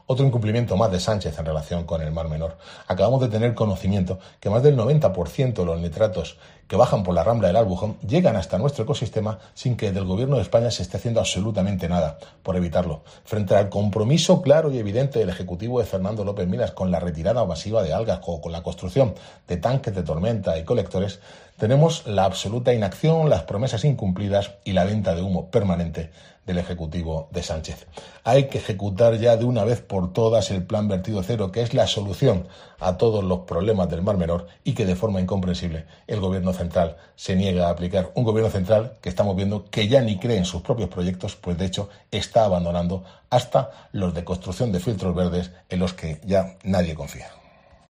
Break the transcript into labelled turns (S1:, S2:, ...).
S1: Otro incumplimiento más de Sánchez en relación con el Mar Menor. Acabamos de tener conocimiento que más del 90% de los nitratos que bajan por la rambla del Albujón llegan hasta nuestro ecosistema sin que del Gobierno de España se esté haciendo absolutamente nada por evitarlo. Frente al compromiso claro y evidente del Ejecutivo de Fernando López Miras con la retirada masiva de algas o con la construcción de tanques de tormenta y colectores, tenemos la absoluta inacción, las promesas incumplidas y la venta de humo permanente del Ejecutivo de Sánchez. Hay que ejecutar ya de una vez por todas el Plan Vertido Cero, que es la solución a todos los problemas del Mar Menor y que de forma incomprensible el Gobierno central se niega a aplicar. Un Gobierno central que estamos viendo que ya ni cree en sus propios proyectos, pues de hecho está abandonando hasta los de construcción de filtros verdes en los que ya nadie confía.